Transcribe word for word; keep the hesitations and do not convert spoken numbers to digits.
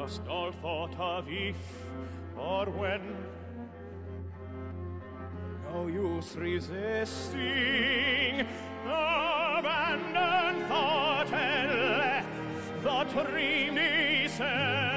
past all thought of if or when. No use resisting, abandon thought and let the dream descend.